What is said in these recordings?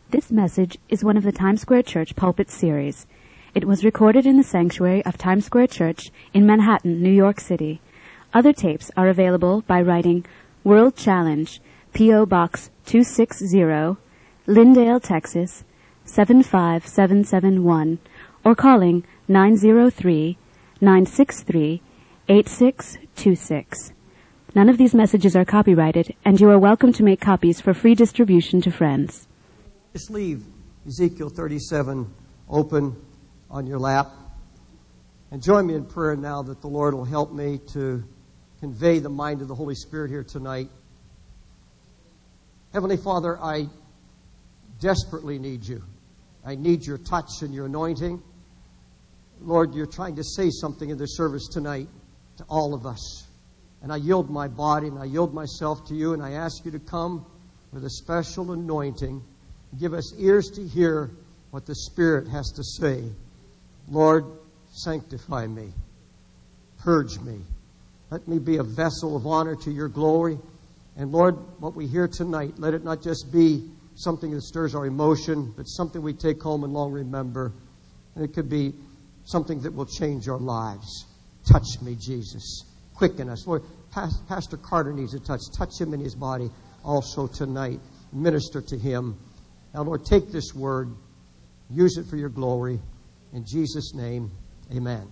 This message is one of the Times Square Church Pulpit Series. It was recorded in the sanctuary of Times Square Church in Manhattan, New York City. Other tapes are available by writing World Challenge, P.O. Box 260, Lindale, Texas, 75771, or calling 903-963-8626. None of these messages are copyrighted, and you are welcome to make copies for free distribution to friends. Just leave Ezekiel 37 open on your lap. And join me in prayer now that the Lord will help me to convey the mind of the Holy Spirit here tonight. Heavenly Father, I desperately need you. I need your touch and your anointing. Lord, you're trying to say something in this service tonight to all of us. And I yield my body and I yield myself to you, and I ask you to come with a special anointing. Give us ears to hear what the Spirit has to say. Lord, sanctify me. Purge me. Let me be a vessel of honor to your glory. And Lord, what we hear tonight, let it not just be something that stirs our emotion, but something we take home and long remember. And it could be something that will change our lives. Touch me, Jesus. Quicken us. Lord, Pastor Carter needs a touch. Touch him in his body also tonight. Minister to him. Now, Lord, take this word. Use it for your glory. In Jesus' name, amen.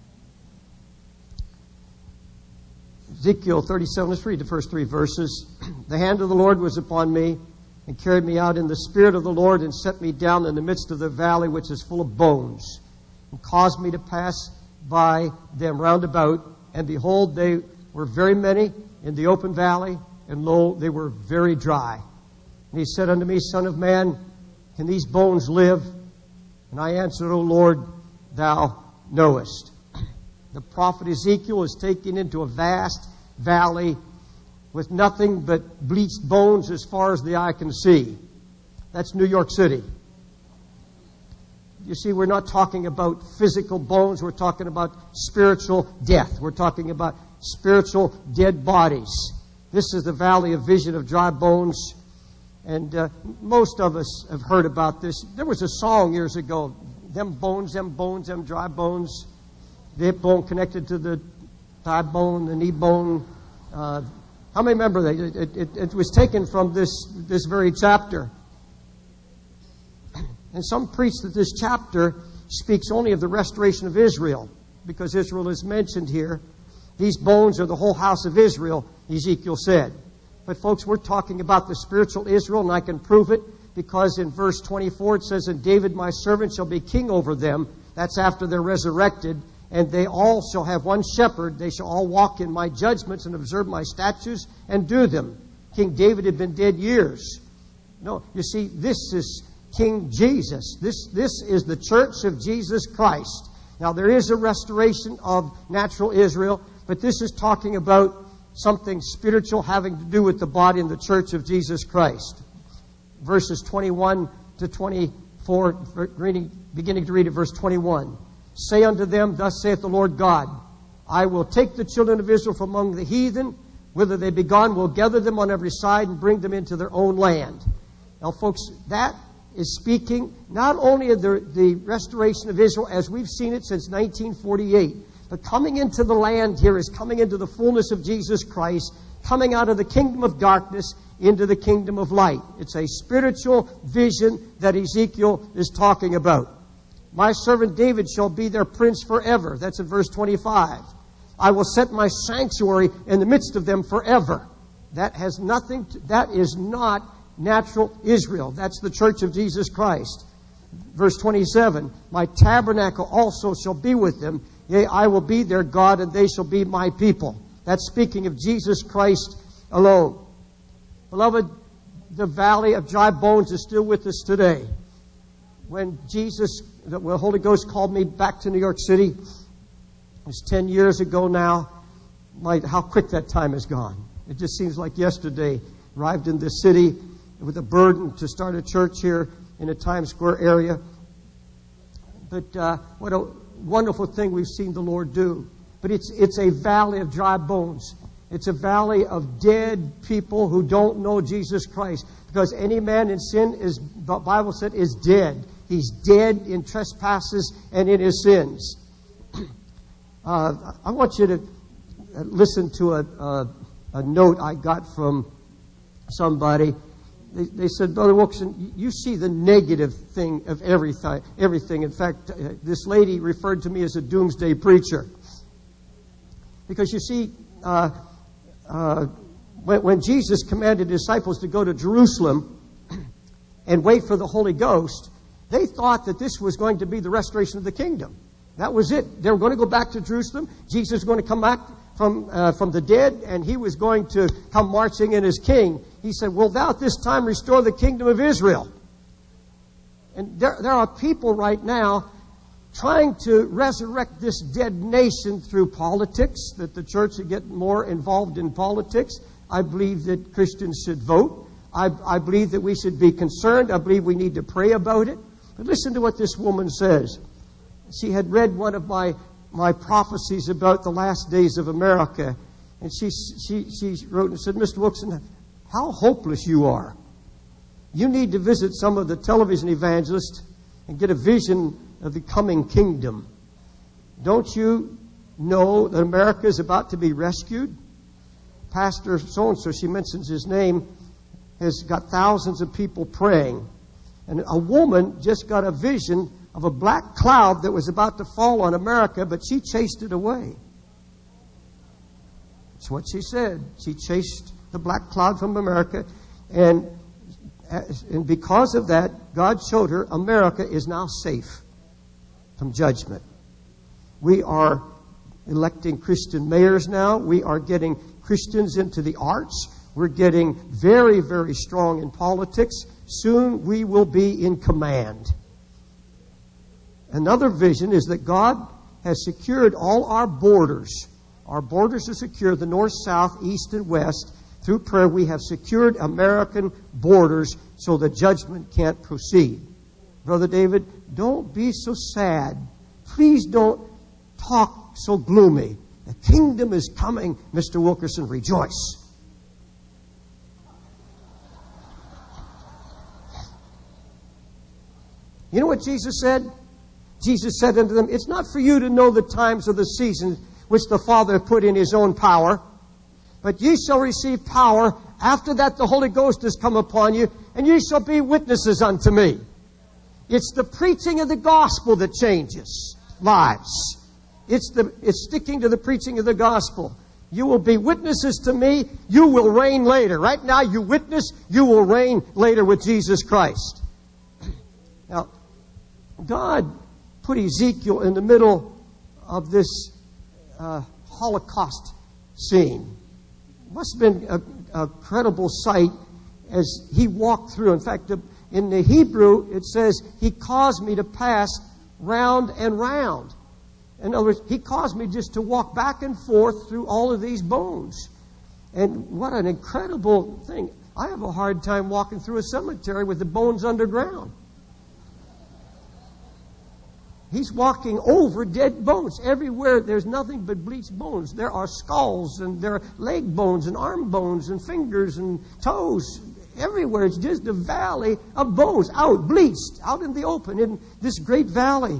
Ezekiel 37, let's read the first three verses. The hand of the Lord was upon me and carried me out in the spirit of the Lord and set me down in the midst of the valley which is full of bones, and caused me to pass by them round about. And behold, they were very many in the open valley, and lo, they were very dry. And he said unto me, Son of man, can these bones live? And I answered, O Lord, thou knowest. The prophet Ezekiel is taken into a vast valley with nothing but bleached bones as far as the eye can see. That's New York City. You see, we're not talking about physical bones. We're talking about spiritual death. We're talking about spiritual dead bodies. This is the valley of vision of dry bones. And most of us have heard about this. There was a song years ago, them bones, them dry bones. The hip bone connected to the thigh bone, the knee bone. How many remember that? It was taken from this very chapter. And some preach that this chapter speaks only of the restoration of Israel, because Israel is mentioned here. These bones are the whole house of Israel, Ezekiel said. But folks, we're talking about the spiritual Israel, and I can prove it because in verse 24 it says, And David my servant shall be king over them. That's after they're resurrected. And they all shall have one shepherd. They shall all walk in my judgments and observe my statutes and do them. King David had been dead years. No, you see, this is King Jesus. This is the church of Jesus Christ. Now, there is a restoration of natural Israel, but this is talking about something spiritual having to do with the body and the church of Jesus Christ. Verses 21 to 24, beginning to read at verse 21. Say unto them, Thus saith the Lord God, I will take the children of Israel from among the heathen, whither they be gone, will gather them on every side and bring them into their own land. Now, folks, that is speaking not only of the restoration of Israel as we've seen it since 1948, but coming into the land here is coming into the fullness of Jesus Christ, coming out of the kingdom of darkness into the kingdom of light. It's a spiritual vision that Ezekiel is talking about. My servant David shall be their prince forever. That's in verse 25. I will set my sanctuary in the midst of them forever. That is not natural Israel. That's the church of Jesus Christ. Verse 27. My tabernacle also shall be with them. Yea, I will be their God, and they shall be my people. That's speaking of Jesus Christ alone. Beloved, the valley of dry bones is still with us today. When the Holy Ghost called me back to New York City, it was 10 years ago now. How quick that time has gone. It just seems like yesterday. Arrived in this city with a burden to start a church here in the Times Square area. But what a wonderful thing we've seen the Lord do. But it's a valley of dry bones. It's a valley of dead people who don't know Jesus Christ. Because any man in sin, is, the Bible said, is dead. He's dead in trespasses and in his sins. I want you to listen to a note I got from somebody. They said, Brother Wilkerson, you see the negative thing of everything. In fact, this lady referred to me as a doomsday preacher. Because you see, when Jesus commanded his disciples to go to Jerusalem and wait for the Holy Ghost, they thought that this was going to be the restoration of the kingdom. That was it. They were going to go back to Jerusalem. Jesus was going to come back from the dead, and he was going to come marching in as king. He said, "Wilt thou at this time restore the kingdom of Israel?" And there are people right now trying to resurrect this dead nation through politics, that the church should get more involved in politics. I believe that Christians should vote. I believe that we should be concerned. I believe we need to pray about it. But listen to what this woman says. She had read one of my prophecies about the last days of America. And she wrote and said, "Mr. Wilkerson, how hopeless you are. You need to visit some of the television evangelists and get a vision of the coming kingdom. Don't you know that America is about to be rescued? Pastor so-and-so," she mentions his name, "has got thousands of people praying. And a woman just got a vision of a black cloud that was about to fall on America, but she chased it away." That's what she said. She chased the black cloud from America, and because of that, God showed her America is now safe from judgment. We are electing Christian mayors now. We are getting Christians into the arts. We're getting very, very strong in politics. Soon we will be in command. Another vision is that God has secured all our borders. Our borders are secure, the north, south, east, and west. Through prayer, we have secured American borders so the judgment can't proceed. Brother David, don't be so sad. Please don't talk so gloomy. The kingdom is coming. Mr. Wilkerson, rejoice. You know what Jesus said? Jesus said unto them, "It's not for you to know the times or the seasons which the Father put in his own power, but ye shall receive power. After that the Holy Ghost has come upon you, and ye shall be witnesses unto me." It's the preaching of the gospel that changes lives. It's sticking to the preaching of the gospel. You will be witnesses to me. You will reign later. Right now you witness. You will reign later with Jesus Christ. Now, God put Ezekiel in the middle of this Holocaust scene. It must have been a credible sight as he walked through. In fact, in the Hebrew, it says, "He caused me to pass round and round." In other words, he caused me just to walk back and forth through all of these bones. And what an incredible thing. I have a hard time walking through a cemetery with the bones underground. He's walking over dead bones. Everywhere there's nothing but bleached bones. There are skulls, and there are leg bones and arm bones and fingers and toes. Everywhere it's just a valley of bones, out, bleached, out in the open in this great valley.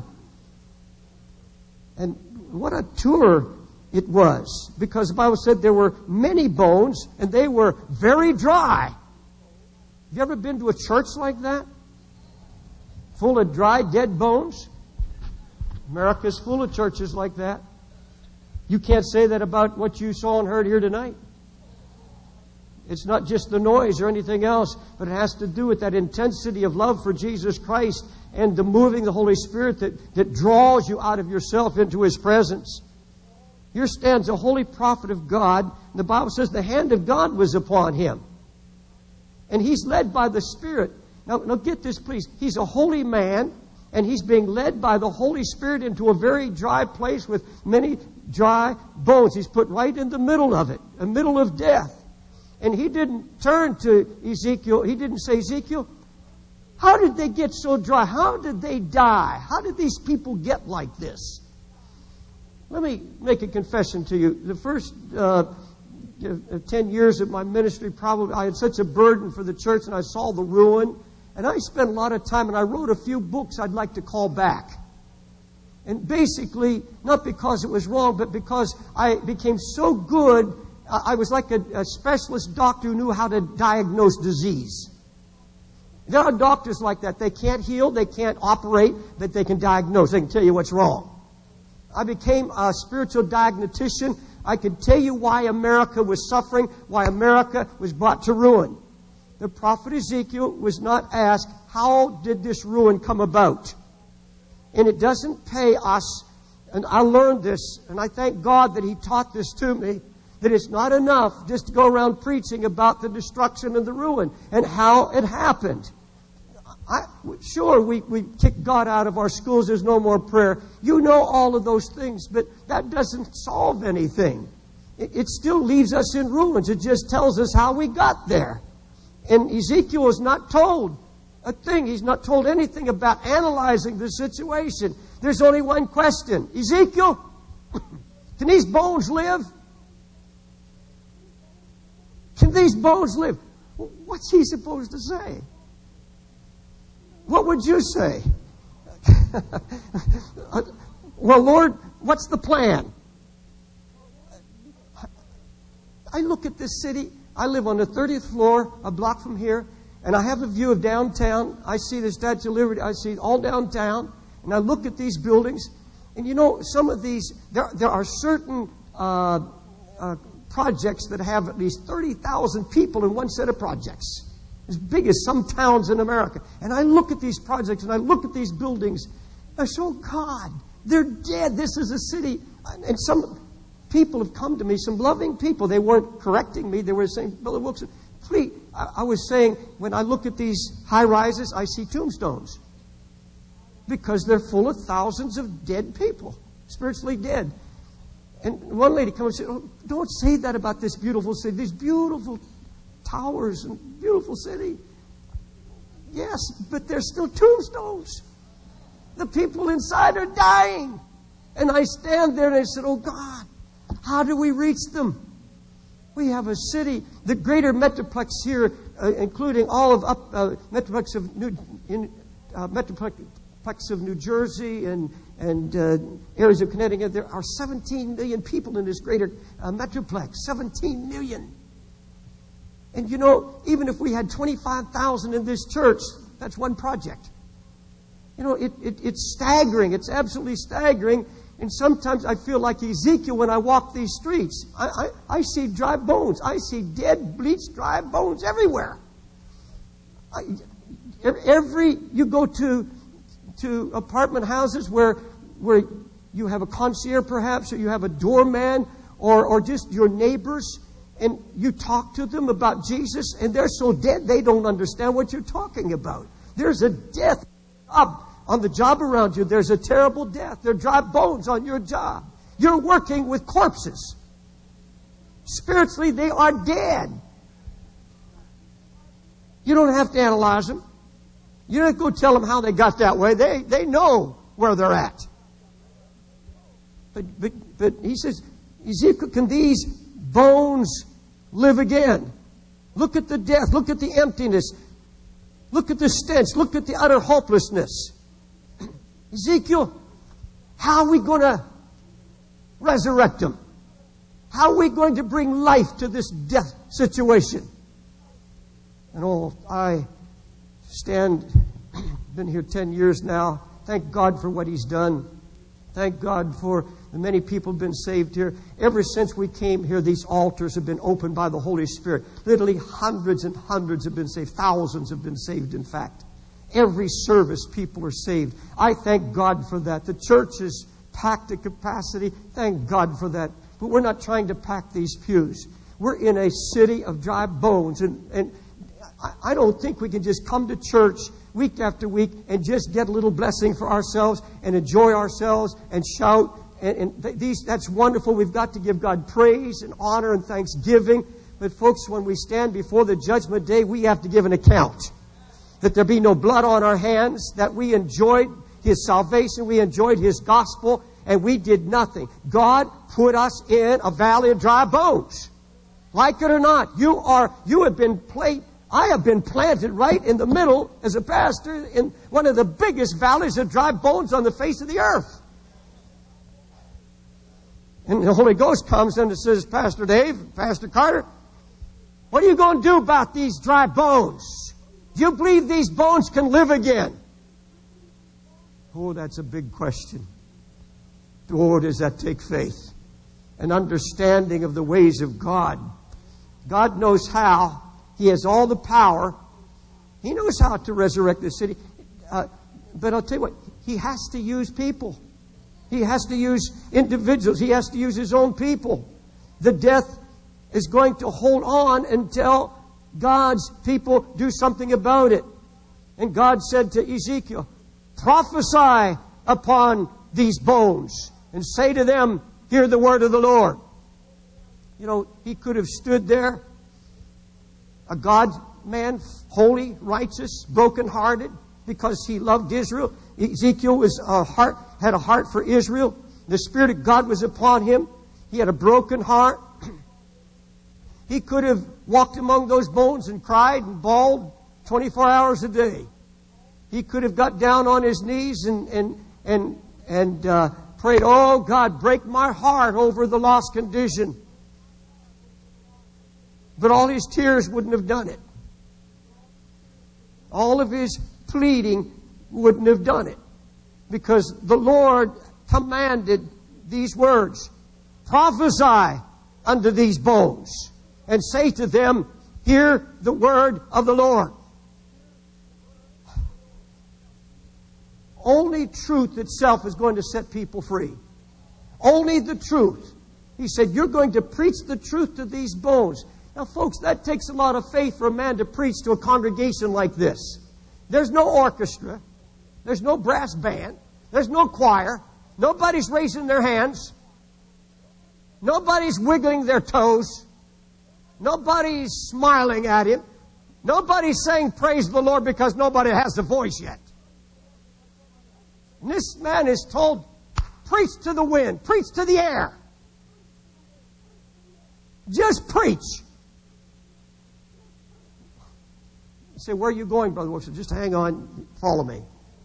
And what a tour it was, because the Bible said there were many bones and they were very dry. Have you ever been to a church like that? Full of dry, dead bones? America's full of churches like that. You can't say that about what you saw and heard here tonight. It's not just the noise or anything else, but it has to do with that intensity of love for Jesus Christ and the moving of the Holy Spirit that draws you out of yourself into His presence. Here stands a holy prophet of God. The Bible says the hand of God was upon him. And he's led by the Spirit. Now get this, please. He's a holy man, and he's being led by the Holy Spirit into a very dry place with many dry bones. He's put right in the middle of it, the middle of death. And he didn't turn to Ezekiel. He didn't say, "Ezekiel, how did they get so dry? How did they die? How did these people get like this?" Let me make a confession to you. The first 10 years of my ministry, probably I had such a burden for the church, and I saw the ruin. And I spent a lot of time, and I wrote a few books I'd like to call back. And basically, not because it was wrong, but because I became so good, I was like a specialist doctor who knew how to diagnose disease. There are doctors like that. They can't heal, they can't operate, but they can diagnose. They can tell you what's wrong. I became a spiritual diagnostician. I could tell you why America was suffering, why America was brought to ruin. The prophet Ezekiel was not asked, how did this ruin come about? And it doesn't pay us, and I learned this, and I thank God that He taught this to me, that it's not enough just to go around preaching about the destruction and the ruin and how it happened. Sure, we kick God out of our schools. There's no more prayer. You know all of those things, but that doesn't solve anything. It still leaves us in ruins. It just tells us how we got there. And Ezekiel is not told a thing. He's not told anything about analyzing the situation. There's only one question. Ezekiel, can these bones live? Can these bones live? What's he supposed to say? What would you say? Well, Lord, what's the plan? I look at this city. I live on the 30th floor, a block from here, and I have a view of downtown. I see the Statue of Liberty. I see all downtown, and I look at these buildings. And you know, some of these, there are certain projects that have at least 30,000 people in one set of projects. As big as some towns in America. And I look at these projects and I look at these buildings. I say, oh God, they're dead. This is a city. And some people have come to me, some loving people. They weren't correcting me. They were saying, Brother Wilson, please. I was saying, when I look at these high rises, I see tombstones. Because they're full of thousands of dead people, spiritually dead. And one lady comes and said, oh, don't say that about this beautiful city. These beautiful towers and beautiful city. Yes, but there's still tombstones. The people inside are dying. And I stand there and I said, oh God, how do we reach them? We have a city, the greater metroplex here, including all of metroplex of New Jersey and areas of Connecticut. There are 17 million people in this greater metroplex. 17 million. And you know, even if we had 25,000 in this church, that's one project. You know, it's staggering. It's absolutely staggering. And sometimes I feel like Ezekiel when I walk these streets. I see dry bones. I see dead, bleached, dry bones everywhere. You go to apartment houses where you have a concierge perhaps, or you have a doorman, or just your neighbors, and you talk to them about Jesus, and they're so dead they don't understand what you're talking about. There's a death on the job around you. There's a terrible death. There are dry bones on your job. You're working with corpses. Spiritually, they are dead. You don't have to analyze them. You don't go tell them how they got that way. They know where they're at. But he says, Ezekiel, can these bones live again? Look at the death. Look at the emptiness. Look at the stench. Look at the utter hopelessness. Ezekiel, how are we going to resurrect them? How are we going to bring life to this death situation? And I been here 10 years now. Thank God for what He's done. Thank God for the many people have been saved here. Ever since we came here, these altars have been opened by the Holy Spirit. Literally hundreds and hundreds have been saved. Thousands have been saved, in fact. Every service, people are saved. I thank God for that. The church is packed to capacity. Thank God for that. But we're not trying to pack these pews. We're in a city of dry bones. And I don't think we can just come to church week after week and just get a little blessing for ourselves and enjoy ourselves and shout. That's wonderful. We've got to give God praise and honor and thanksgiving. But folks, when we stand before the judgment day, we have to give an account. That there be no blood on our hands, that we enjoyed His salvation, we enjoyed His gospel, and we did nothing. God put us in a valley of dry bones. Like it or not, you have been I have been planted right in the middle as a pastor in one of the biggest valleys of dry bones on the face of the earth. And the Holy Ghost comes and says, Pastor Dave, Pastor Carter, what are you going to do about these dry bones? Do you believe these bones can live again? Oh, that's a big question. Oh, does that take faith? An understanding of the ways of God. God knows how. He has all the power. He knows how to resurrect the city. But I'll tell you what, He has to use people. He has to use individuals. He has to use His own people. The death is going to hold on until God's people do something about it. And God said to Ezekiel, prophesy upon these bones and say to them, hear the word of the Lord. You know, he could have stood there, a God man, holy, righteous, brokenhearted, because he loved Israel. Ezekiel had a heart for Israel. The Spirit of God was upon him. He had a broken heart. He could have walked among those bones and cried and bawled 24 hours a day. He could have got down on his knees and prayed, oh God, break my heart over the lost condition. But all his tears wouldn't have done it. All of his pleading wouldn't have done it. Because the Lord commanded these words, prophesy unto these bones and say to them, hear the word of the Lord. Only truth itself is going to set people free. Only the truth. He said, you're going to preach the truth to these bones. Now, folks, that takes a lot of faith for a man to preach to a congregation like this. There's no orchestra. There's no brass band. There's no choir. Nobody's raising their hands. Nobody's wiggling their toes. Nobody's smiling at him. Nobody's saying praise the Lord because nobody has a voice yet. And this man is told, preach to the wind, preach to the air. Just preach. You say, where are you going, Brother Wilson? Just hang on, follow me.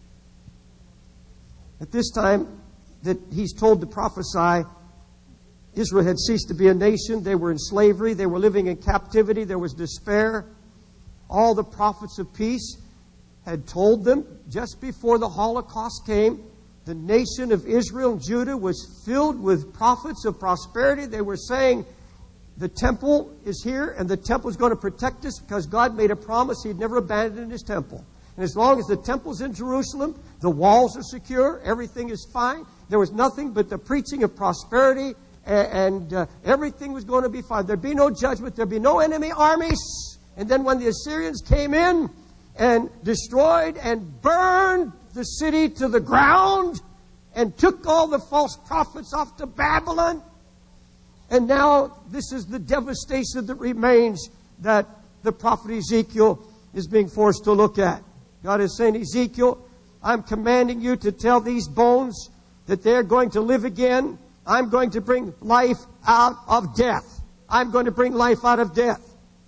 At this time that he's told to prophesy, Israel had ceased to be a nation. They were in slavery. They were living in captivity. There was despair. All the prophets of peace had told them just before the Holocaust came, the nation of Israel and Judah was filled with prophets of prosperity. They were saying, the temple is here and the temple is going to protect us because God made a promise He'd never abandon His temple. And as long as the temple's in Jerusalem, the walls are secure, everything is fine. There was nothing but the preaching of prosperity and everything was going to be fine. There'd be no judgment. There'd be no enemy armies. And then when the Assyrians came in and destroyed and burned the city to the ground and took all the false prophets off to Babylon, and now this is the devastation that remains that the prophet Ezekiel is being forced to look at. God is saying, Ezekiel, I'm commanding you to tell these bones that they're going to live again. I'm going to bring life out of death. I'm going to bring life out of death.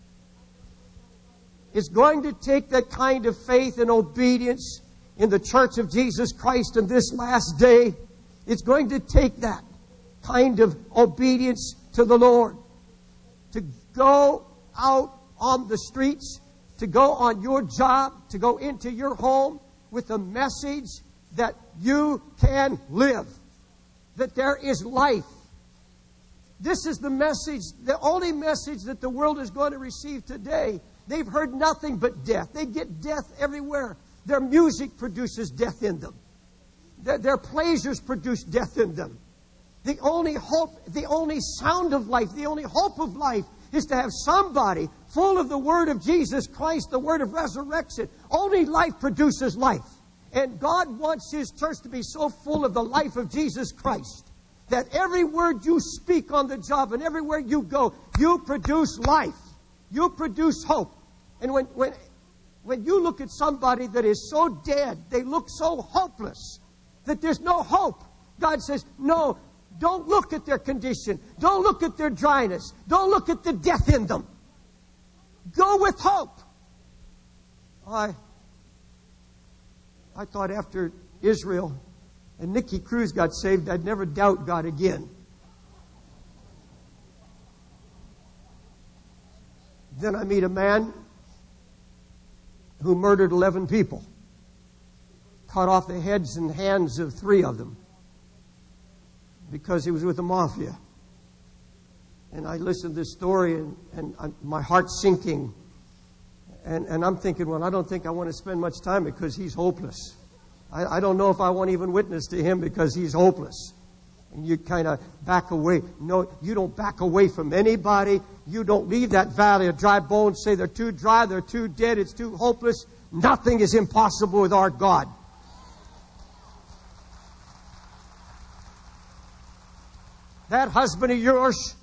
It's going to take that kind of faith and obedience in the church of Jesus Christ in this last day. It's going to take that kind of obedience to the Lord. To go out on the streets, to go on your job, to go into your home with a message that you can live, that there is life. This is the message, the only message that the world is going to receive today. They've heard nothing but death. They get death everywhere. Their music produces death in them. Their pleasures produce death in them. The only hope, the only sound of life, the only hope of life is to have somebody full of the Word of Jesus Christ, the Word of resurrection. Only life produces life. And God wants His church to be so full of the life of Jesus Christ that every word you speak on the job and everywhere you go, you produce life. You produce hope. And when you look at somebody that is so dead, they look so hopeless that there's no hope. God says, no, Don't look at their condition. Don't look at their dryness. Don't look at the death in them. Go with hope. I thought after Israel and Nicky Cruz got saved, I'd never doubt God again. Then I meet a man who murdered 11 people, cut off the heads and hands of 3 of them because he was with the mafia. And I listened to this story and my heart's sinking. And I'm thinking, well, I don't think I want to spend much time because he's hopeless. I don't know if I want to even witness to him because he's hopeless. And you kind of back away. No, you don't back away from anybody. You don't leave that valley of dry bones, say they're too dry, they're too dead, it's too hopeless. Nothing is impossible with our God. That husband of yours,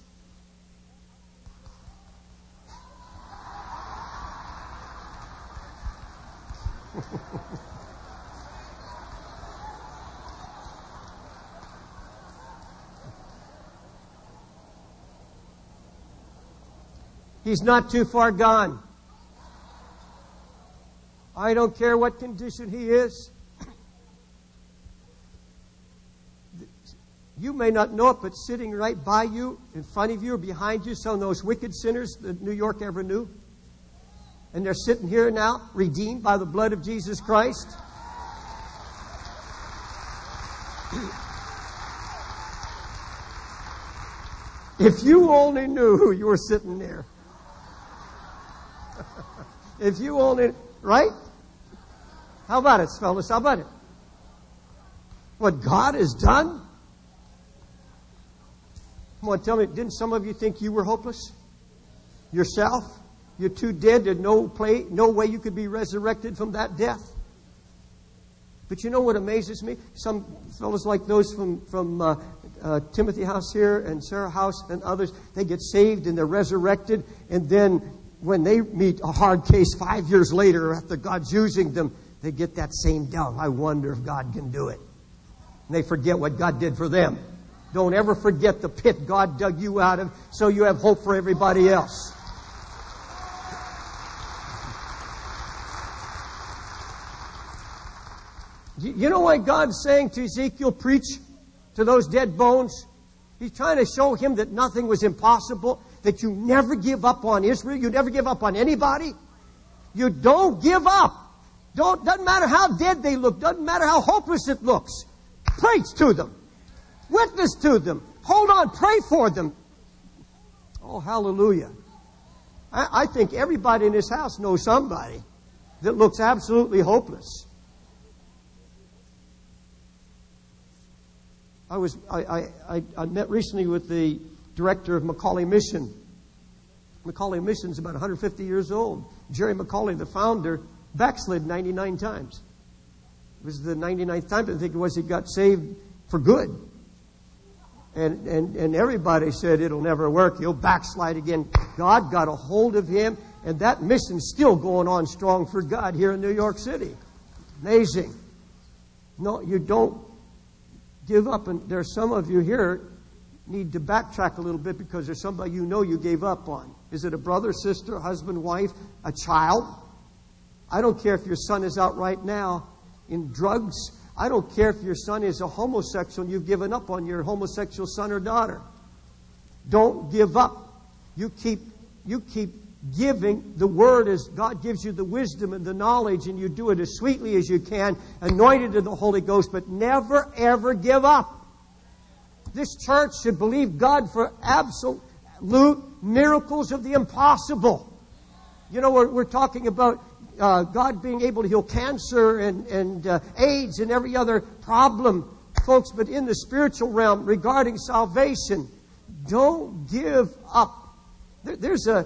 he's not too far gone. I don't care what condition he is. You may not know it, but sitting right by you, in front of you, or behind you, some of those wicked sinners that New York ever knew. And they're sitting here now, redeemed by the blood of Jesus Christ. If you only knew who you were sitting there. If you only, right? How about it, fellas? How about it? What God has done? Come on, tell me, didn't some of you think you were hopeless? Yourself? You're too dead. There's no way you could be resurrected from that death. But you know what amazes me? Some fellows like those from Timothy House here and Sarah House and others, they get saved and they're resurrected. And then when they meet a hard case 5 years later after God's using them, they get that same doubt. I wonder if God can do it. And they forget what God did for them. Don't ever forget the pit God dug you out of so you have hope for everybody else. You know what God's saying to Ezekiel, preach to those dead bones? He's trying to show him that nothing was impossible, that you never give up on Israel, you never give up on anybody. You don't give up. Doesn't matter how dead they look, doesn't matter how hopeless it looks. Preach to them. Witness to them. Hold on, pray for them. Oh, hallelujah. I think everybody in this house knows somebody that looks absolutely hopeless. I met recently with the director of McCauley Mission. McCauley Mission is about 150 years old. Jerry McCauley, the founder, backslid 99 times. It was the 99th time, I think it was, he got saved for good. And everybody said it'll never work. He'll backslide again. God got a hold of him, and that mission's still going on strong for God here in New York City. Amazing. No, you don't give up. And there's some of you here need to backtrack a little bit because there's somebody you know you gave up on. Is it a brother, sister, husband, wife, a child? I don't care if your son is out right now in drugs. I don't care if your son is a homosexual and you've given up on your homosexual son or daughter. Don't give up. You keep giving the word as God gives you the wisdom and the knowledge, and you do it as sweetly as you can, anointed in the Holy Ghost, but never, ever give up. This church should believe God for absolute miracles of the impossible. You know, we're talking about God being able to heal cancer and AIDS and every other problem, folks. But in the spiritual realm, regarding salvation, don't give up. There's a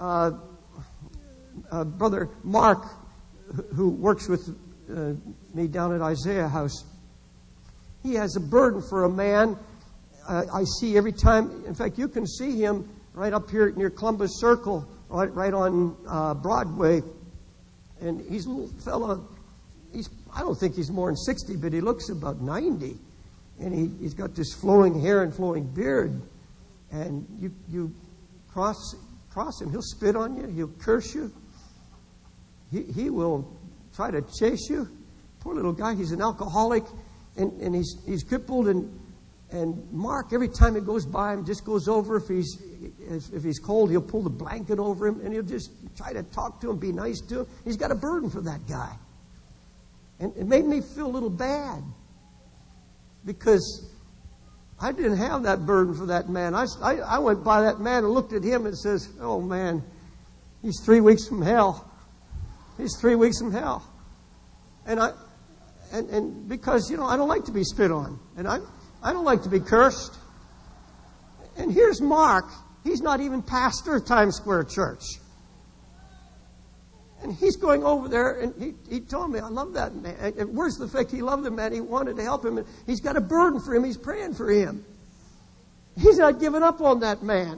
brother Mark who works with me down at Isaiah House. He has a burden for a man. I see every time. In fact, you can see him right up here near Columbus Circle, right on Broadway. And he's a little fella. I don't think he's more than 60, but he looks about 90. And he's got this flowing hair and flowing beard. And you cross him, he'll spit on you, he'll curse you. He will try to chase you. Poor little guy, he's an alcoholic, and he's crippled, and Mark, every time it goes by him, just goes over. If he's cold, he'll pull the blanket over him, and he'll just try to talk to him, be nice to him. He's got a burden for that guy. And it made me feel a little bad, because I didn't have that burden for that man. I went by that man and looked at him and says, oh man, he's 3 weeks from hell. He's 3 weeks from hell. And because, I don't like to be spit on. And I don't like to be cursed. And here's Mark. He's not even pastor of Times Square Church. And he's going over there, and he told me, I love that man. And where's the fact he loved the man? He wanted to help him. And he's got a burden for him. He's praying for him. He's not giving up on that man.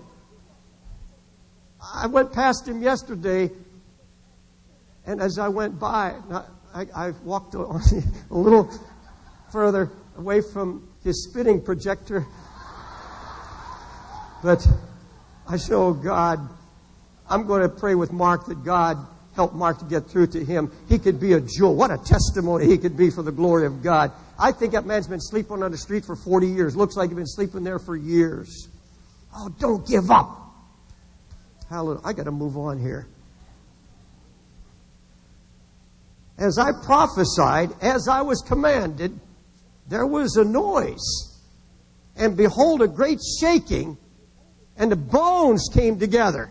I went past him yesterday, and as I went by, I walked a little further away from his spitting projector. But I said, oh God, I'm going to pray with Mark that God help Mark to get through to him. He could be a jewel. What a testimony he could be for the glory of God. I think that man's been sleeping on the street for 40 years. Looks like he's been sleeping there for years. Oh, don't give up. Hallelujah. I got to move on here. As I prophesied, as I was commanded, there was a noise. And behold, a great shaking, and the bones came together.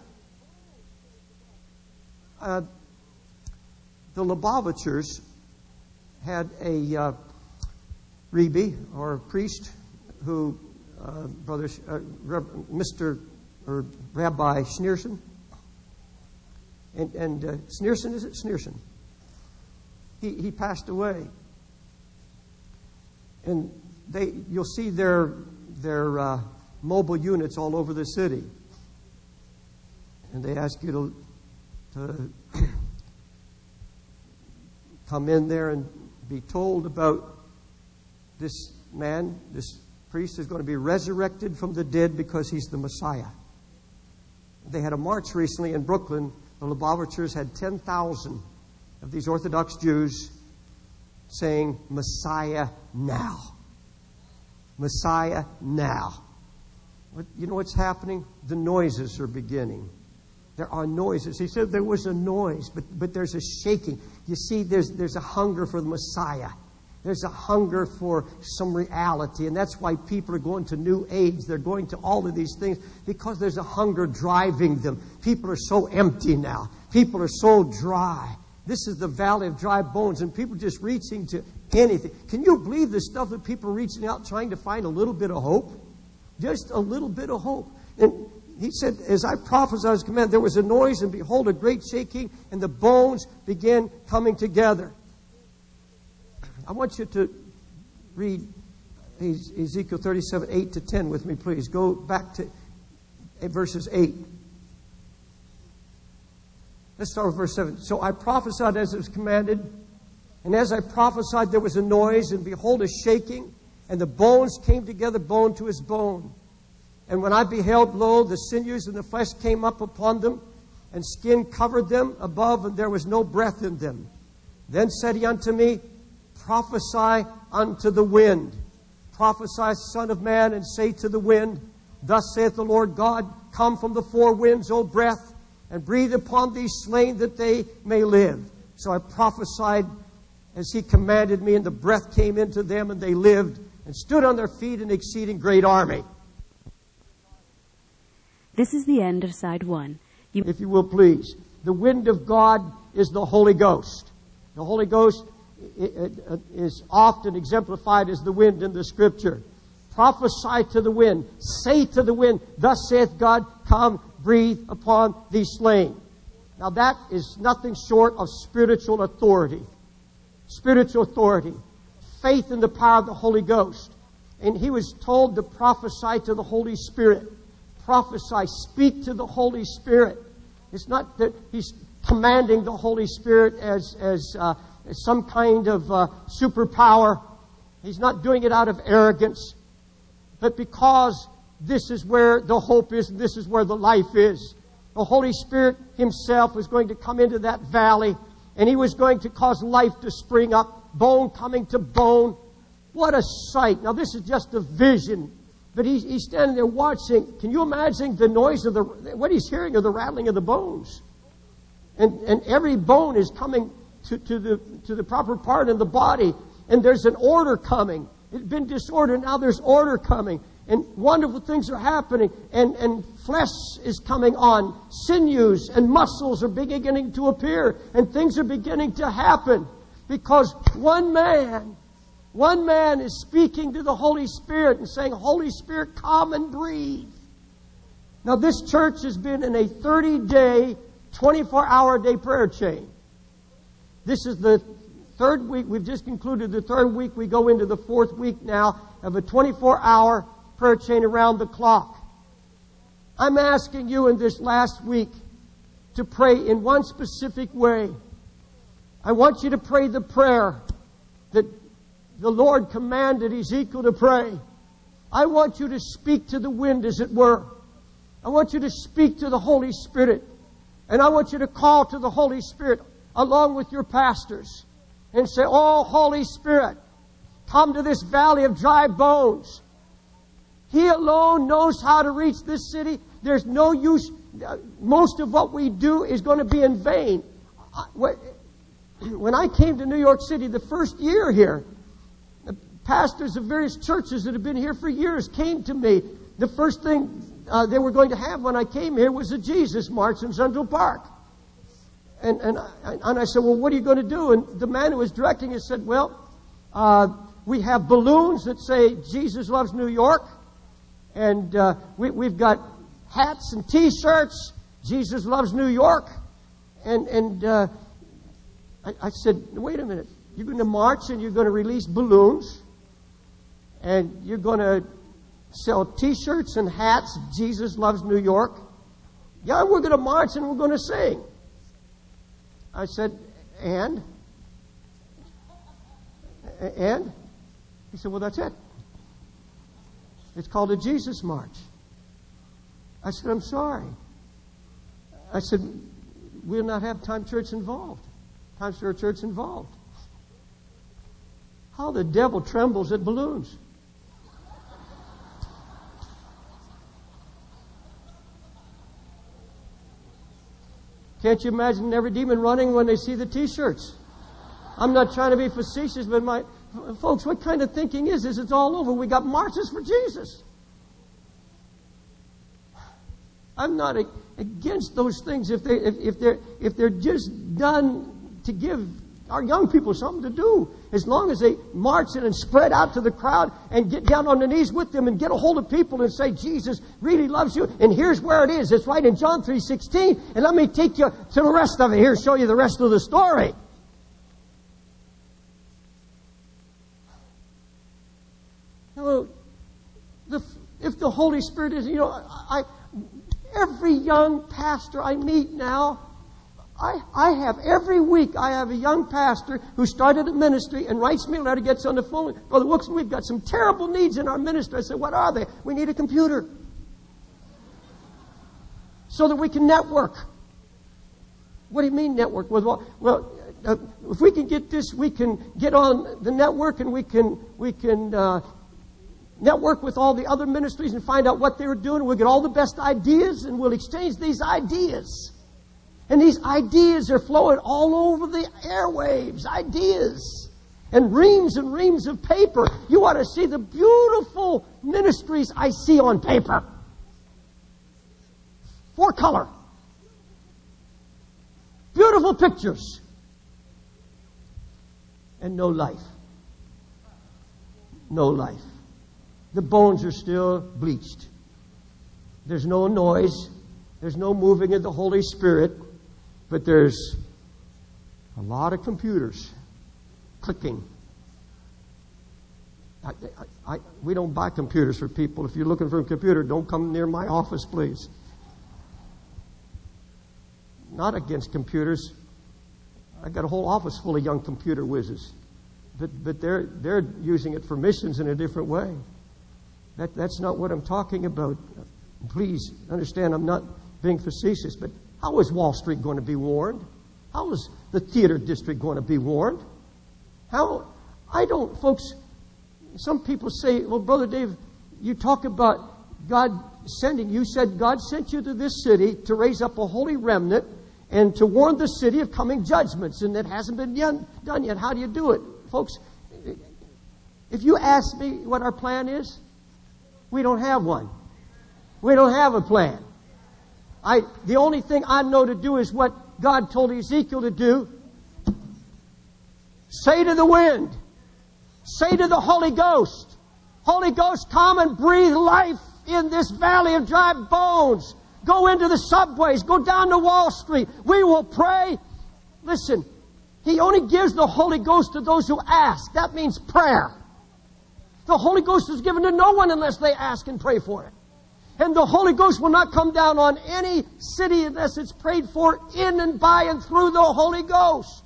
The Lubavitchers had a Rebbe, or a priest, who, Mr. or Rabbi Schneerson. And Schneerson, is it? Schneerson. He passed away. And you'll see their mobile units all over the city. And they ask you to come in there and be told about this man, this priest is going to be resurrected from the dead because he's the Messiah. They had a march recently in Brooklyn. The Lubavitchers had 10,000 of these Orthodox Jews saying, Messiah now. Messiah now. You know what's happening? The noises are beginning. There are noises. He said there was a noise, but there's a shaking. You see, there's a hunger for the Messiah. There's a hunger for some reality. And that's why people are going to New Age. They're going to all of these things because there's a hunger driving them. People are so empty now. People are so dry. This is the valley of dry bones, and people just reaching to anything. Can you believe the stuff that people are reaching out trying to find a little bit of hope? Just a little bit of hope. And he said, as I prophesied as command, there was a noise, and behold, a great shaking, and the bones began coming together. I want you to read Ezekiel 37, 8 to 10 with me, please. Go back to verses 8. Let's start with verse 7. So I prophesied as it was commanded, and as I prophesied there was a noise, and behold, a shaking, and the bones came together, bone to his bone. And when I beheld, lo, the sinews and the flesh came up upon them, and skin covered them above, and there was no breath in them. Then said he unto me, prophesy unto the wind. Prophesy, Son of Man, and say to the wind, thus saith the Lord God, come from the four winds, O breath, and breathe upon these slain that they may live. So I prophesied as he commanded me, and the breath came into them, and they lived, and stood on their feet an exceeding great army. This is the end of side 1. If you will please. The wind of God is the Holy Ghost. The Holy Ghost is often exemplified as the wind in the Scripture. Prophesy to the wind. Say to the wind, thus saith God, come, breathe upon these slain. Now that is nothing short of spiritual authority. Spiritual authority. Faith in the power of the Holy Ghost. And he was told to prophesy to the Holy Spirit. Prophesy, speak to the Holy Spirit. It's not that he's commanding the Holy Spirit as some kind of superpower. He's not doing it out of arrogance, but because this is where the hope is and this is where the life is. The Holy Spirit Himself was going to come into that valley, and He was going to cause life to spring up, bone coming to bone. What a sight. Now this is just a vision, but he's standing there watching. Can you imagine the noise of what he's hearing of the rattling of the bones? And every bone is coming to the proper part in the body, and there's an order coming. It's been disordered, now there's order coming. And wonderful things are happening, and flesh is coming on. Sinews and muscles are beginning to appear, and things are beginning to happen. Because one man is speaking to the Holy Spirit and saying, Holy Spirit, come and breathe. Now this church has been in a 30-day, 24-hour-a-day prayer chain. This is the third week. We've just concluded the third week. We go into the fourth week now of a 24-hour prayer chain around the clock. I'm asking you in this last week to pray in one specific way. I want you to pray the prayer that the Lord commanded Ezekiel to pray. I want you to speak to the wind, as it were. I want you to speak to the Holy Spirit. And I want you to call to the Holy Spirit along with your pastors and say, oh, Holy Spirit, come to this valley of dry bones. He alone knows how to reach this city. There's no use. Most of what we do is going to be in vain. When I came to New York City the first year here, the pastors of various churches that have been here for years came to me. The first thing they were going to have when I came here was a Jesus March in Central Park. And I said, well, what are you going to do? And the man who was directing it said, well, we have balloons that say Jesus loves New York. And we've got hats and T-shirts. Jesus loves New York. And I said, wait a minute. You're going to march and you're going to release balloons. And you're going to sell T-shirts and hats. Jesus loves New York. Yeah, we're going to march and we're going to sing. I said, and? And? He said, well, that's it. It's called a Jesus March. I said, I'm sorry. I said, we'll not have Time Church involved. Times Square Church involved. How the devil trembles at balloons. Can't you imagine every demon running when they see the T-shirts? I'm not trying to be facetious, but folks, what kind of thinking is this? It's all over. We got marches for Jesus. I'm not against those things if they're just done to give our young people something to do. As long as they march in and spread out to the crowd and get down on their knees with them and get a hold of people and say, Jesus really loves you. And here's where it is. It's right in John 3:16. And let me take you to the rest of it here, show you the rest of the story. Well, if the Holy Spirit is, every young pastor I meet now, I have every week I have a young pastor who started a ministry and writes me a letter, gets on the phone. Brother Wilkson, we've got some terrible needs in our ministry. I said, what are they? We need a computer so that we can network. What do you mean network? Well, if we can get this, we can get on the network and we can network with all the other ministries and find out what they were doing. We'll get all the best ideas and we'll exchange these ideas. And these ideas are flowing all over the airwaves. Ideas. And reams of paper. You ought to see the beautiful ministries I see on paper. 4-color. Beautiful pictures. And no life. No life. The bones are still bleached. There's no noise. There's no moving of the Holy Spirit. But there's a lot of computers clicking. We don't buy computers for people. If you're looking for a computer, don't come near my office, please. Not against computers. I got a whole office full of young computer whizzes. But they're using it for missions in a different way. That's not what I'm talking about. Please understand, I'm not being facetious, but how is Wall Street going to be warned? How is the theater district going to be warned? Folks, some people say, well, Brother Dave, you talk about God sending, you said God sent you to this city to raise up a holy remnant and to warn the city of coming judgments, and it hasn't been done yet. How do you do it? Folks, if you ask me what our plan is, we don't have one. We don't have a plan. The only thing I know to do is what God told Ezekiel to do. Say to the wind, say to the Holy Ghost, Holy Ghost, come and breathe life in this valley of dry bones. Go into the subways, go down to Wall Street. We will pray. Listen, He only gives the Holy Ghost to those who ask. That means prayer. The Holy Ghost is given to no one unless they ask and pray for it. And the Holy Ghost will not come down on any city unless it's prayed for in and by and through the Holy Ghost.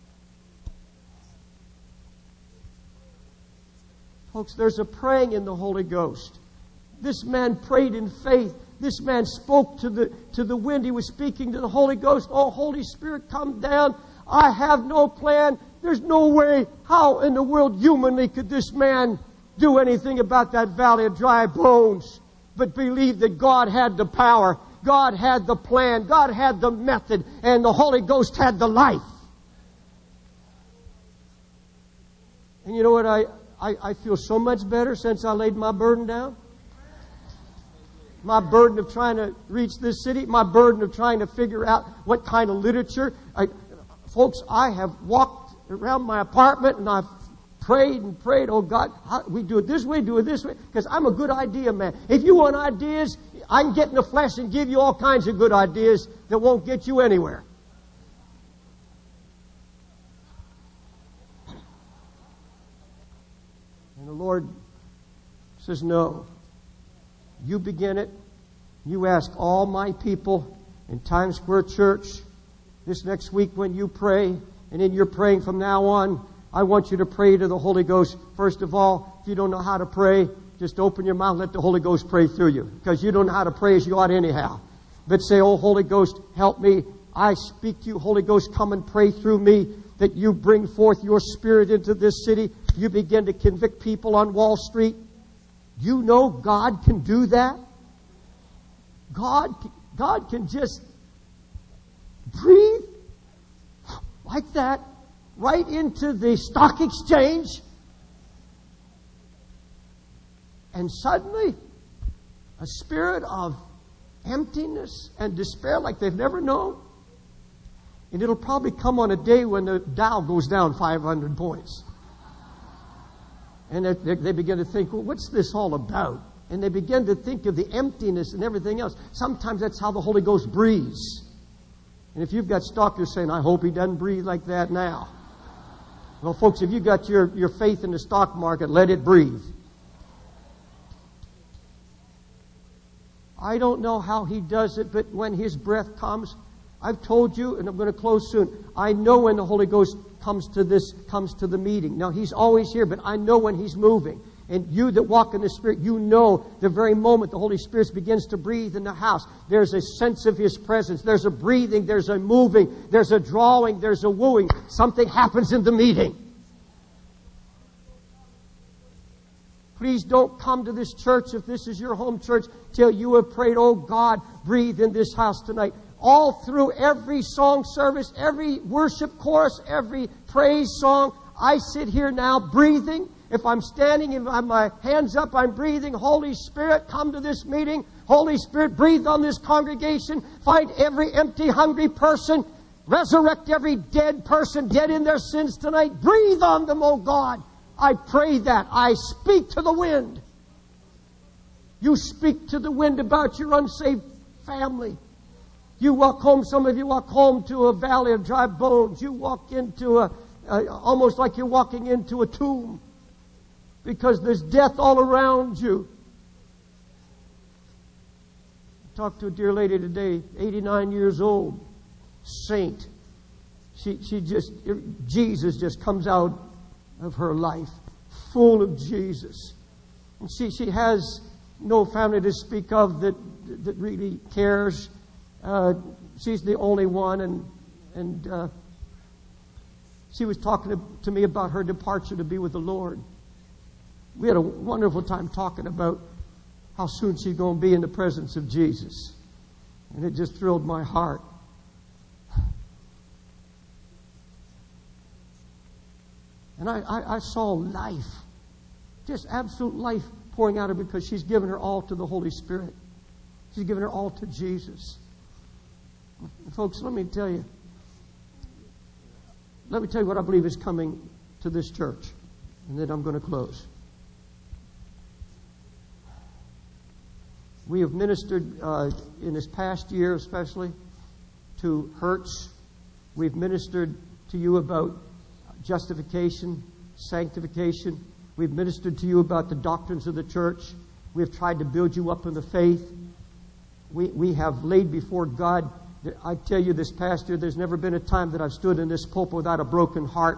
Folks, there's a praying in the Holy Ghost. This man prayed in faith. This man spoke to the wind. He was speaking to the Holy Ghost. Oh, Holy Spirit, come down. I have no plan. There's no way. How in the world humanly could this man do anything about that valley of dry bones? But believe that God had the power. God had the plan. God had the method. And the Holy Ghost had the life. And you know what? I feel so much better since I laid my burden down. My burden of trying to reach this city. My burden of trying to figure out what kind of literature. Folks, I have walked around my apartment and I've prayed and prayed. Oh God, we do it this way, do it this way. Because I'm a good idea man. If you want ideas, I can get in the flesh and give you all kinds of good ideas that won't get you anywhere. And the Lord says, no. You begin it. You ask all my people in Times Square Church this next week when you pray, and in your praying from now on, I want you to pray to the Holy Ghost. First of all, if you don't know how to pray, just open your mouth and let the Holy Ghost pray through you. Because you don't know how to pray as you ought anyhow. But say, oh, Holy Ghost, help me. I speak to you, Holy Ghost, come and pray through me that you bring forth your Spirit into this city. You begin to convict people on Wall Street. You know God can do that. God can just breathe like that right into the stock exchange. And suddenly, a spirit of emptiness and despair like they've never known. And it'll probably come on a day when the Dow goes down 500 points. And they begin to think, well, what's this all about? And they begin to think of the emptiness and everything else. Sometimes that's how the Holy Ghost breathes. And if you've got stock, you're saying, I hope He doesn't breathe like that now. Well, folks, if you've got your faith in the stock market, let it breathe. I don't know how He does it, but when His breath comes, I've told you, and I'm going to close soon, I know when the Holy Ghost comes to the meeting. Now, He's always here, but I know when He's moving. And you that walk in the Spirit, you know the very moment the Holy Spirit begins to breathe in the house, there's a sense of His presence. There's a breathing, there's a moving, there's a drawing, there's a wooing. Something happens in the meeting. Please don't come to this church, if this is your home church, till you have prayed, oh God, breathe in this house tonight. All through every song service, every worship chorus, every praise song, I sit here now breathing. If I'm standing and my hands up, I'm breathing. Holy Spirit, come to this meeting. Holy Spirit, breathe on this congregation. Find every empty, hungry person. Resurrect every dead person, dead in their sins tonight. Breathe on them, oh God. I pray that. I speak to the wind. You speak to the wind about your unsaved family. You walk home, some of you walk home to a valley of dry bones. You walk into almost like you're walking into a tomb. Because there's death all around you. I talked to a dear lady today, 89 years old, saint. Jesus just comes out of her life, full of Jesus. And she has no family to speak of that really cares. She's the only one, and she was talking to me about her departure to be with the Lord. We had a wonderful time talking about how soon she's going to be in the presence of Jesus. And it just thrilled my heart. And I saw life, just absolute life pouring out of her because she's given her all to the Holy Spirit. She's given her all to Jesus. Folks, let me tell you what I believe is coming to this church. And then I'm going to close. We have ministered in this past year especially to hurts. We've ministered to you about justification, sanctification. We've ministered to you about the doctrines of the church. We have tried to build you up in the faith. We have laid before God. I tell you, this past year, there's never been a time that I've stood in this pulpit without a broken heart.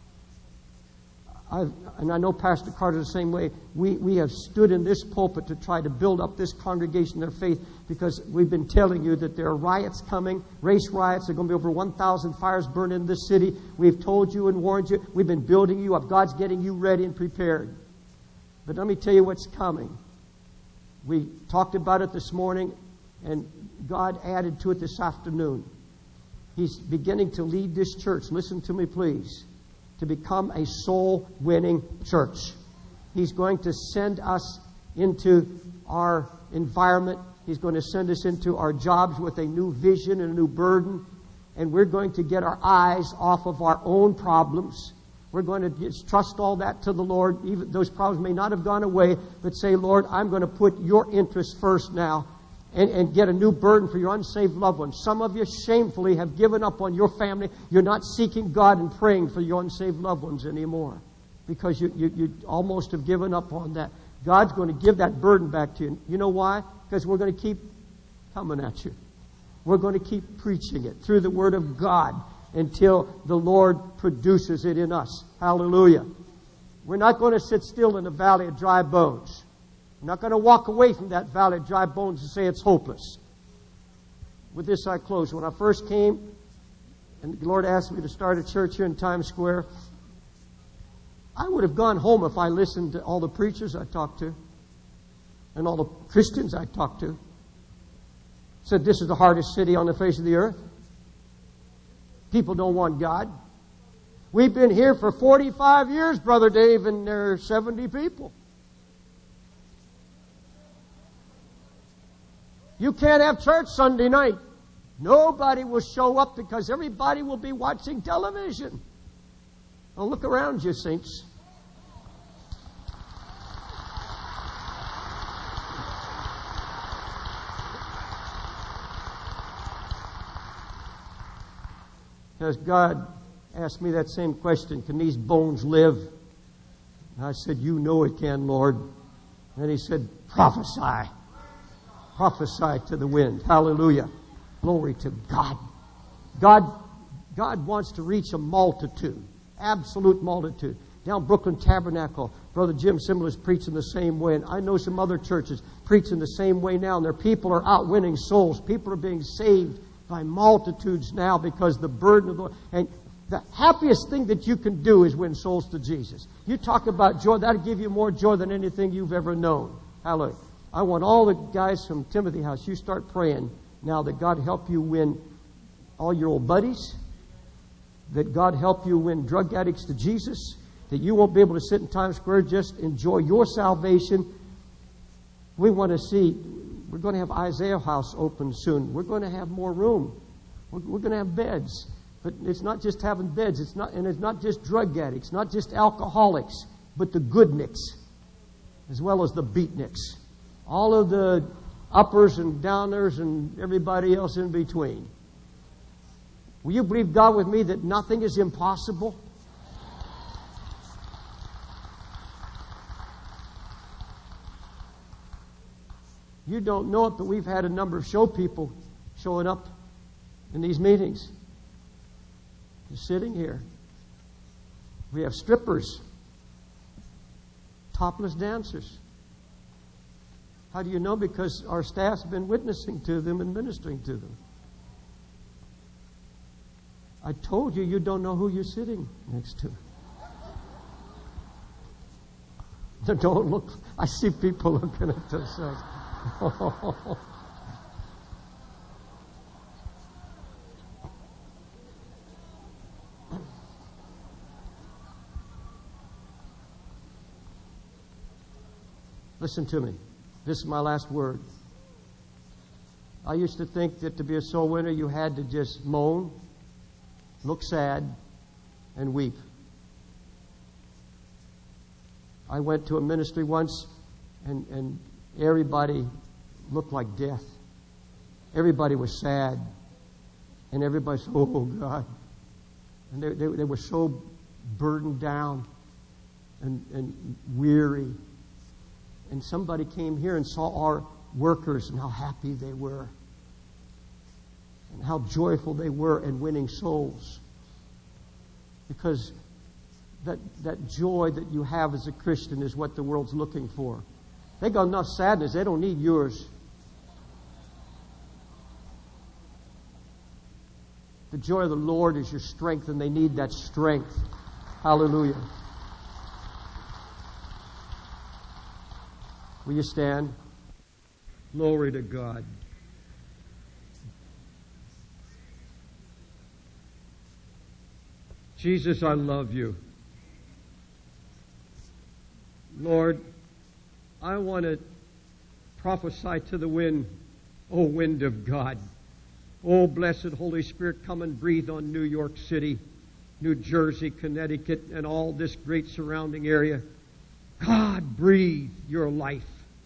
And I know Pastor Carter the same way. We have stood in this pulpit to try to build up this congregation in their faith because we've been telling you that there are riots coming, race riots. There are going to be over 1,000 fires burned in this city. We've told you and warned you. We've been building you up. God's getting you ready and prepared. But let me tell you what's coming. We talked about it this morning, and God added to it this afternoon. He's beginning to lead this church. Listen to me, please. To become a soul-winning church. He's going to send us into our environment. He's going to send us into our jobs with a new vision and a new burden. And we're going to get our eyes off of our own problems. We're going to just trust all that to the Lord. Even those problems may not have gone away, but say, Lord, I'm going to put your interests first now. And get a new burden for your unsaved loved ones. Some of you shamefully have given up on your family. You're not seeking God and praying for your unsaved loved ones anymore because you almost have given up on that. God's going to give that burden back to you. You know why? Because we're going to keep coming at you. We're going to keep preaching it through the Word of God until the Lord produces it in us. Hallelujah. We're not going to sit still in the valley of dry bones. I'm not going to walk away from that valley of dry bones and say it's hopeless. With this, I close. When I first came, and the Lord asked me to start a church here in Times Square, I would have gone home if I listened to all the preachers I talked to and all the Christians I talked to. Said this is the hardest city on the face of the earth. People don't want God. We've been here for 45 years, Brother Dave, and there are 70 people. You can't have church Sunday night. Nobody will show up because everybody will be watching television. Now look around you, saints. Because God asked me that same question, can these bones live? And I said, you know it can, Lord. And He said, prophesy. Prophesy to the wind. Hallelujah. Glory to God. God wants to reach a multitude. Absolute multitude. Down Brooklyn Tabernacle, Brother Jim Simmel is preaching the same way. And I know some other churches preaching the same way now. And their people are out winning souls. People are being saved by multitudes now because the burden of the Lord. And the happiest thing that you can do is win souls to Jesus. You talk about joy. That'll give you more joy than anything you've ever known. Hallelujah. I want all the guys from Timothy House, you start praying now that God help you win all your old buddies, that God help you win drug addicts to Jesus, that you won't be able to sit in Times Square, just enjoy your salvation. We want to see, we're going to have Isaiah House open soon. We're going to have more room. We're going to have beds. But it's not just having beds. It's not just drug addicts, not just alcoholics, but the goodniks, as well as the beatniks. All of the uppers and downers and everybody else in between. Will you believe God with me that nothing is impossible? You don't know it, but we've had a number of show people showing up in these meetings. Just sitting here. We have strippers topless dancers. How do you know? Because our staff's been witnessing to them and ministering to them. I told you, you don't know who you're sitting next to. Don't look. I see people looking at themselves. Listen to me. This is my last word. I used to think that to be a soul winner, you had to just moan, look sad, and weep. I went to a ministry once, and everybody looked like death. Everybody was sad. And everybody said, oh, God. And they were so burdened down and weary. And somebody came here and saw our workers and how happy they were. And how joyful they were in winning souls. Because that joy that you have as a Christian is what the world's looking for. They got enough sadness. They don't need yours. The joy of the Lord is your strength, and they need that strength. Hallelujah. Will you stand? Glory to God. Jesus, I love you. Lord, I want to prophesy to the wind, O wind of God. Oh, blessed Holy Spirit, come and breathe on New York City, New Jersey, Connecticut, and all this great surrounding area. God, breathe your life.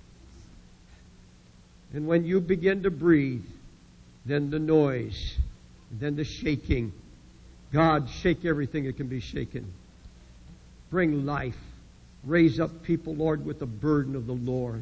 And when you begin to breathe, then the noise, then the shaking. God, shake everything that can be shaken. Bring life. Raise up people, Lord, with the burden of the Lord.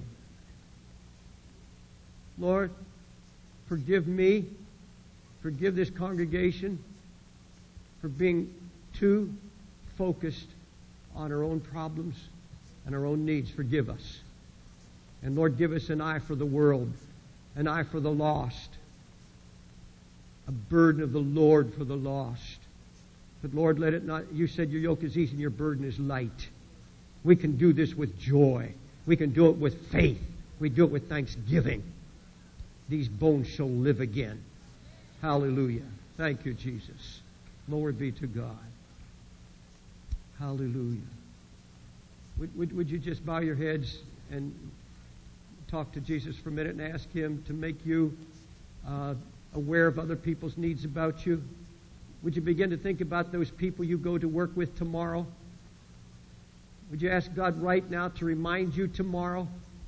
Lord, forgive me. Forgive this congregation for being too focused on our own problems and our own needs. Forgive us. And Lord, give us an eye for the world, an eye for the lost, a burden of the Lord for the lost. But Lord, let it not, you said your yoke is easy and your burden is light. We can do this with joy. We can do it with faith. We do it with thanksgiving. These bones shall live again. Hallelujah. Thank you, Jesus. Glory be to God. Hallelujah. Would you just bow your heads and talk to Jesus for a minute and ask Him to make you aware of other people's needs about you? Would you begin to think about those people you go to work with tomorrow? Would you ask God right now to remind you tomorrow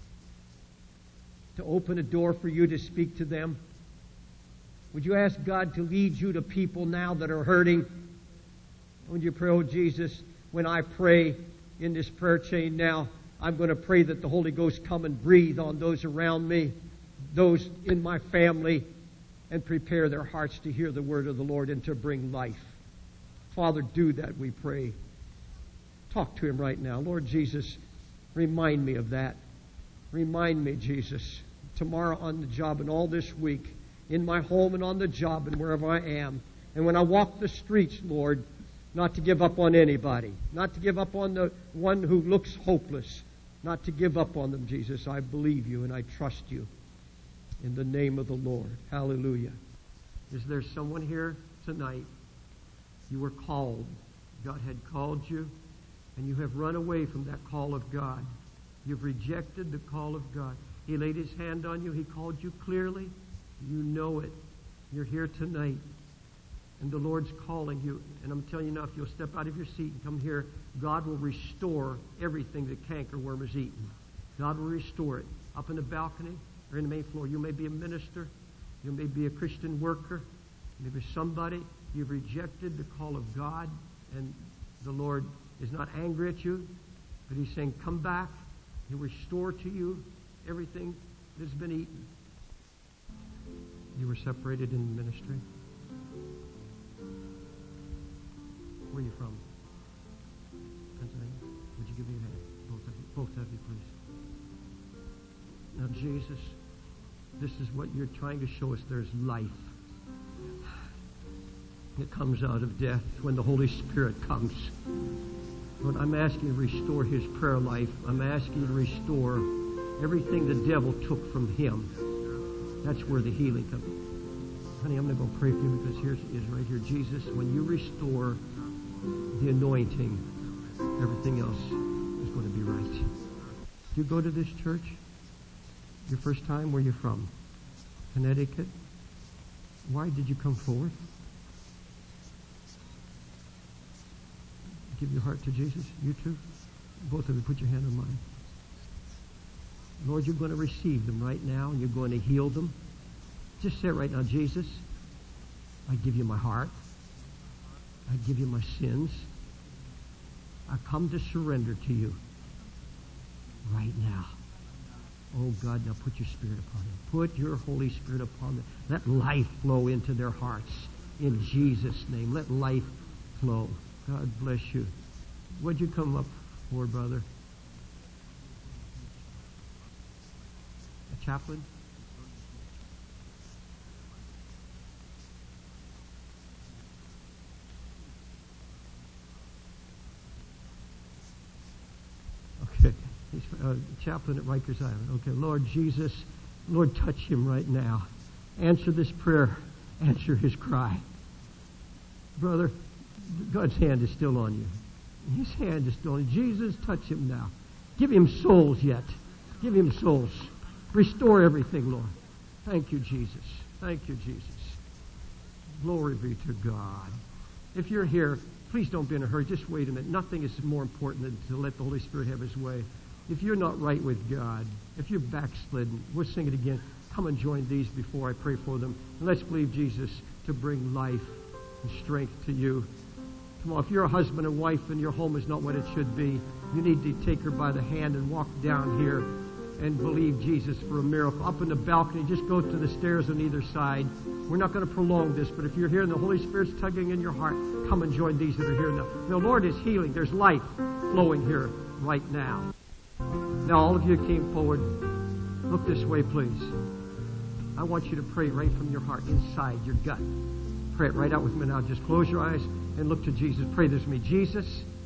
to open a door for you to speak to them? Would you ask God to lead you to people now that are hurting? Would you pray, oh Jesus, when I pray in this prayer chain now, I'm going to pray that the Holy Ghost come and breathe on those around me, those in my family, and prepare their hearts to hear the word of the Lord and to bring life. Father, do that, we pray. Talk to Him right now. Lord Jesus, remind me of that. Remind me, Jesus, tomorrow on the job and all this week, in my home and on the job and wherever I am. And when I walk the streets, Lord, not to give up on anybody. Not to give up on the one who looks hopeless. Not to give up on them, Jesus. I believe you and I trust you. In the name of the Lord. Hallelujah. Is there someone here tonight? You were called. God had called you. And you have run away from that call of God. You've rejected the call of God. He laid His hand on you. He called you clearly. You know it. You're here tonight. And the Lord's calling you. And I'm telling you now, if you'll step out of your seat and come here, God will restore everything that cankerworm has eaten. God will restore it. Up in the balcony or in the main floor. You may be a minister. You may be a Christian worker. Maybe somebody. You've rejected the call of God. And the Lord is not angry at you. But He's saying, come back. He'll restore to you everything that's been eaten. You were separated in the ministry. Where are you from? Pennsylvania? Would you give me your hand? Both of you. Both of you, please. Now, Jesus, this is what you're trying to show us. There's life. It comes out of death when the Holy Spirit comes. Lord, I'm asking you to restore his prayer life. I'm asking you to restore everything the devil took from him. That's where the healing comes. Honey, I'm going to go pray for you because here it is right here. Jesus, when you restore the anointing, everything else is going to be right. Do you go to this church? Your first time? Where are you from? Connecticut? Why did you come forward? Give your heart to Jesus? You too? Both of you, put your hand on mine. Lord, you're going to receive them right now, and you're going to heal them. Just say it right now. Jesus, I give you my heart. I give you my sins. I come to surrender to you right now. Oh, God, now put your Spirit upon them. Put your Holy Spirit upon them. Let life flow into their hearts. In Jesus' name, let life flow. God bless you. What'd you come up for, brother? A chaplain? Okay. He's a chaplain at Rikers Island. Okay, Lord Jesus, Lord, touch him right now. Answer this prayer. Answer his cry. Brother, God's hand is still on you. His hand is still on you. Jesus, touch him now. Give him souls yet. Give him souls. Restore everything, Lord. Thank you, Jesus. Thank you, Jesus. Glory be to God. If you're here, please don't be in a hurry. Just wait a minute. Nothing is more important than to let the Holy Spirit have his way. If you're not right with God, if you're backslidden, we'll sing it again. Come and join these before I pray for them. And let's believe Jesus to bring life and strength to you. Come on, if you're a husband and wife and your home is not what it should be, you need to take her by the hand and walk down here and believe Jesus for a miracle. Up in the balcony, just go to the stairs on either side. We're not going to prolong this, but if you're here and the Holy Spirit's tugging in your heart, come and join these that are here now. The Lord is healing. There's life flowing here right now. Now, all of you came forward. Look this way, please. I want you to pray right from your heart, inside your gut. Pray it right out with me now. Just close your eyes and look to Jesus. Pray this with me. Jesus,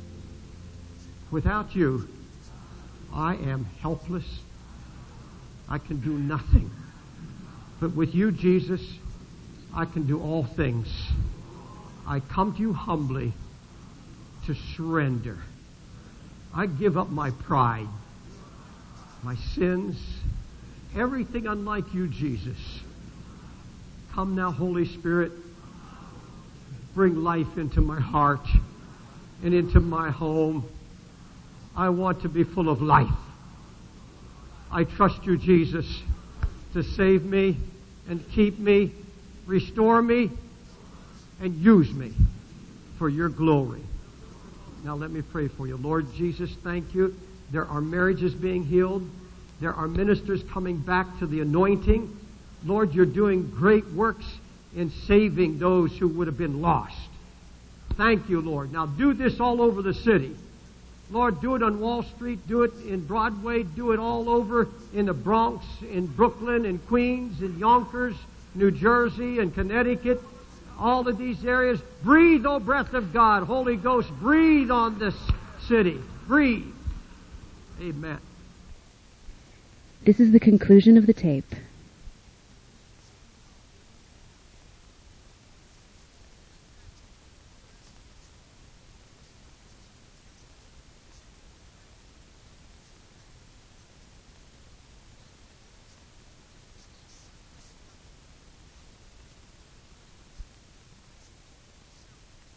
without you, I am helpless. I can do nothing. But with you, Jesus, I can do all things. I come to you humbly to surrender. I give up my pride, my sins, everything unlike you, Jesus. Come now, Holy Spirit. Bring life into my heart and into my home. I want to be full of life. I trust you, Jesus, to save me and keep me, restore me, and use me for your glory. Now let me pray for you. Lord Jesus, thank you. There are marriages being healed. There are ministers coming back to the anointing. Lord, you're doing great works in saving those who would have been lost. Thank you, Lord. Now do this all over the city. Lord, do it on Wall Street, do it in Broadway, do it all over in the Bronx, in Brooklyn, in Queens, in Yonkers, New Jersey, and Connecticut, all of these areas. Breathe, O breath of God. Holy Ghost, breathe on this city. Breathe. Amen. This is the conclusion of the tape.